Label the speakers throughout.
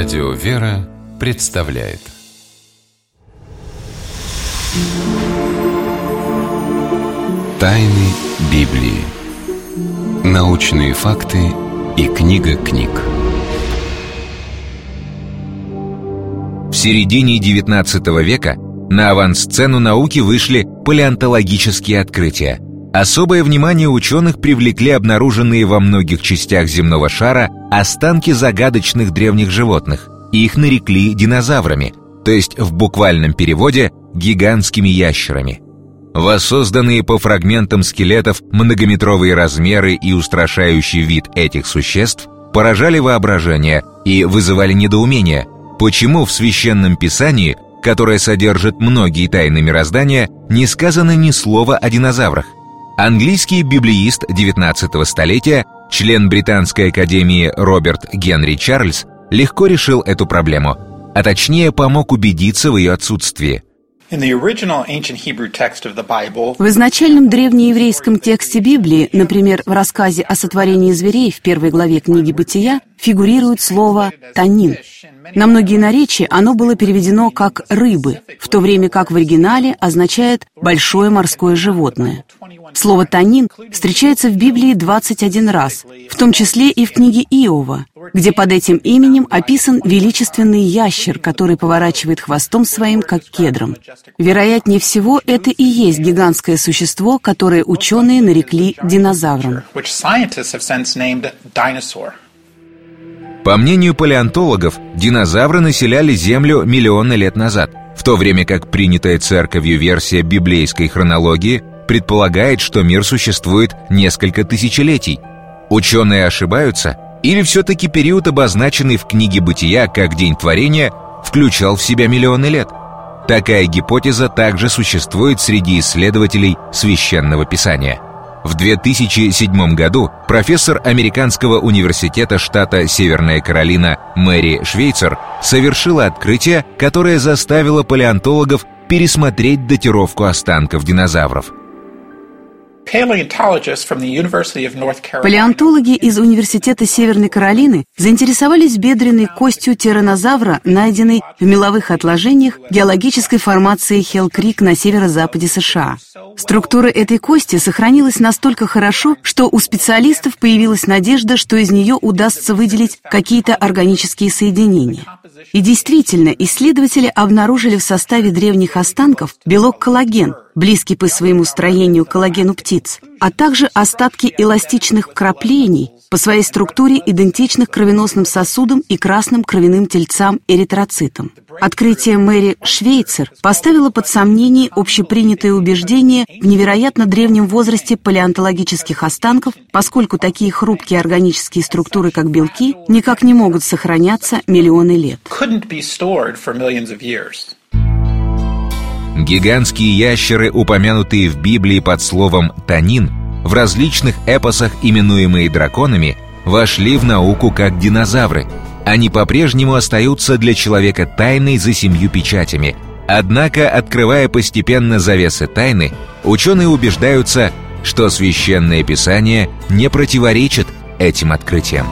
Speaker 1: Радио «Вера» представляет Тайны Библии. Научные факты и книга книг.
Speaker 2: В середине XIX века на авансцену науки вышли палеонтологические открытия. Особое внимание ученых привлекли обнаруженные во многих частях земного шара останки загадочных древних животных. Их нарекли динозаврами, то есть в буквальном переводе гигантскими ящерами. Воссозданные по фрагментам скелетов многометровые размеры и устрашающий вид этих существ поражали воображение и вызывали недоумение, почему в Священном Писании, которое содержит многие тайны мироздания, не сказано ни слова о динозаврах. Английский библеист XIX столетия, член Британской академии Роберт Генри Чарльз, легко решил эту проблему, а точнее помог убедиться в ее отсутствии.
Speaker 3: В
Speaker 4: изначальном древнееврейском тексте Библии, например, в рассказе о сотворении зверей в первой главе книги «Бытия», фигурирует слово «танин». На многие наречия оно было переведено как «рыбы», в то время как в оригинале означает «большое морское животное». Слово «танин» встречается в Библии 21 раз, в том числе и в книге Иова, где под этим именем описан величественный ящер, который поворачивает хвостом своим, как кедром. Вероятнее всего, это и есть гигантское существо, которое ученые нарекли динозавром.
Speaker 2: По мнению палеонтологов, динозавры населяли Землю миллионы лет назад, в то время как принятая церковью версия библейской хронологии предполагает, что мир существует несколько тысячелетий. Ученые ошибаются? Или все-таки период, обозначенный в книге «Бытия» как день творения, включал в себя миллионы лет? Такая гипотеза также существует среди исследователей Священного Писания. В 2007 году профессор Американского университета штата Северная Каролина Мэри Швейцер совершила открытие, которое заставило палеонтологов пересмотреть датировку останков динозавров.
Speaker 4: Палеонтологи из Университета Северной Каролины заинтересовались бедренной костью тираннозавра, найденной в меловых отложениях геологической формации Хелл-Крик на северо-западе США. Структура этой кости сохранилась настолько хорошо, что у специалистов появилась надежда, что из нее удастся выделить какие-то органические соединения. И действительно, исследователи обнаружили в составе древних останков белок коллаген, близкий по своему строению к коллагену птиц, а также остатки эластичных вкраплений, по своей структуре идентичных кровеносным сосудам и красным кровяным тельцам эритроцитам. Открытие Мэри Швейцер поставило под сомнение общепринятое убеждение в невероятно древнем возрасте палеонтологических останков, поскольку такие хрупкие органические структуры, как белки, никак не могут сохраняться миллионы лет.
Speaker 2: Гигантские ящеры, упомянутые в Библии под словом «танин», в различных эпосах, именуемые драконами, вошли в науку как динозавры. Они по-прежнему остаются для человека тайной за 7 печатями. Однако, открывая постепенно завесы тайны, ученые убеждаются, что Священное Писание не противоречит этим открытиям.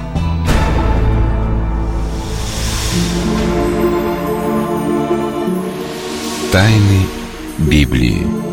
Speaker 1: Тайны Библии.